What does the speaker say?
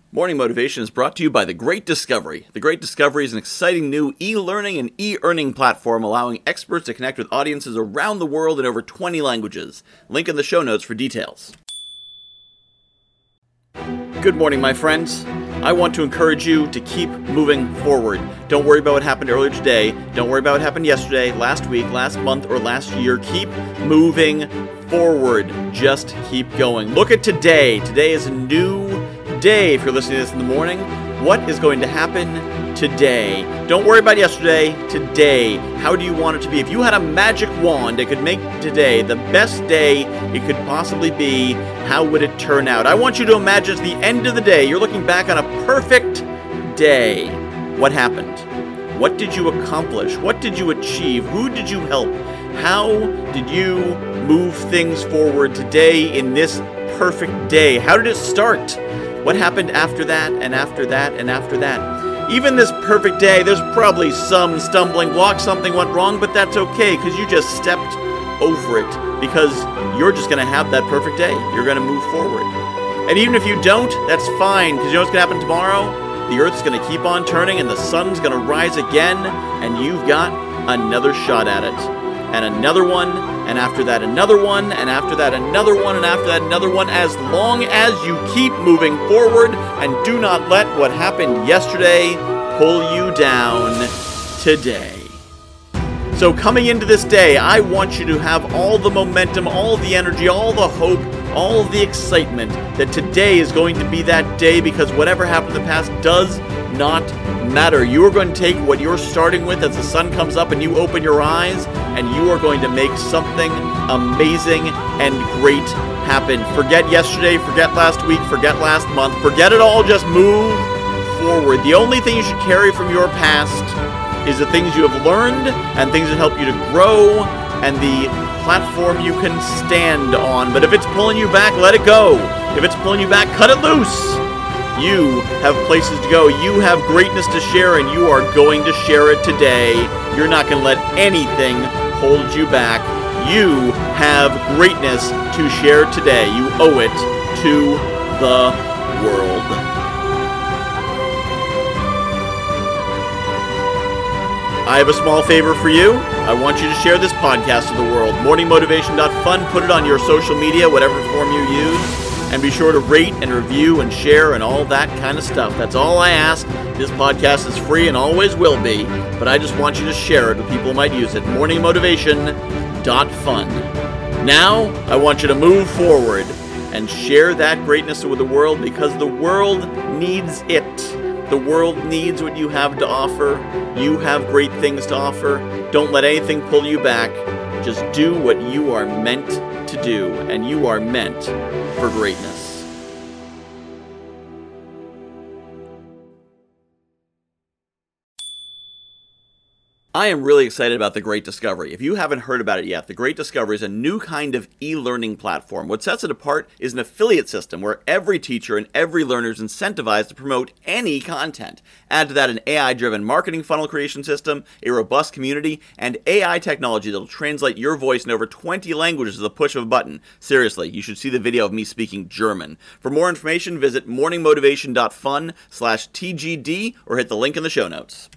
Morning Motivation is brought to you by The Great Discovery. The Great Discovery is an exciting new e-learning and e-earning platform allowing experts to connect with audiences around the world in over 20 languages. Link in the show notes for details. Good morning, my friends. I want to encourage you to keep moving forward. Don't worry about what happened earlier today. Don't worry about what happened yesterday, last week, last month, or last year. Keep moving forward. Just keep going. Look at today. Today is a new day. If you're listening to this in the morning, what is going to happen today? Don't worry about yesterday. Today. How do you want it to be? If you had a magic wand that could make today the best day it could possibly be, how would it turn out? I want you to imagine at the end of the day, you're looking back on a perfect day. What happened? What did you accomplish? What did you achieve? Who did you help? How did you move things forward today in this perfect day? How did it start? What happened after that, and after that, and after that? Even this perfect day, there's probably some stumbling block, something went wrong, but that's okay, because you just stepped over it, because you're just going to have that perfect day. You're going to move forward. And even if you don't, that's fine, because you know what's going to happen tomorrow? The earth's going to keep on turning, and the sun's going to rise again, and you've got another shot at it. And another one, and after that another one, and after that another one, and after that another one, as long as you keep moving forward and do not let what happened yesterday pull you down today. So coming into this day, I want you to have all the momentum, all the energy, all the hope, all the excitement that today is going to be that day, because whatever happened in the past does not matter. You are going to take what you're starting with as the sun comes up and you open your eyes, and you are going to make something amazing and great happen. Forget yesterday, forget last week, forget last month, forget it all, just move forward. The only thing you should carry from your past is the things you have learned and things that help you to grow and the platform you can stand on. But if it's pulling you back, let it go. If it's pulling you back, cut it loose. You have places to go. You have greatness to share, and you are going to share it today. You're not going to let anything hold you back. You have greatness to share today. You owe it to the world. I have a small favor for you. I want you to share this podcast to the world. Morningmotivation.fun. Put it on your social media, whatever form you use. And be sure to rate and review and share and all that kind of stuff. That's all I ask. This podcast is free and always will be. But I just want you to share it with people who might use it. Morningmotivation.fun. Now, I want you to move forward and share that greatness with the world, because the world needs it. The world needs what you have to offer. You have great things to offer. Don't let anything pull you back. Just do what you are meant to do, and you are meant for greatness. I am really excited about The Great Discovery. If you haven't heard about it yet, The Great Discovery is a new kind of e-learning platform. What sets it apart is an affiliate system where every teacher and every learner is incentivized to promote any content. Add to that an AI-driven marketing funnel creation system, a robust community, and AI technology that will translate your voice in over 20 languages with the push of a button. Seriously, you should see the video of me speaking German. For more information, visit morningmotivation.fun/TGD or hit the link in the show notes.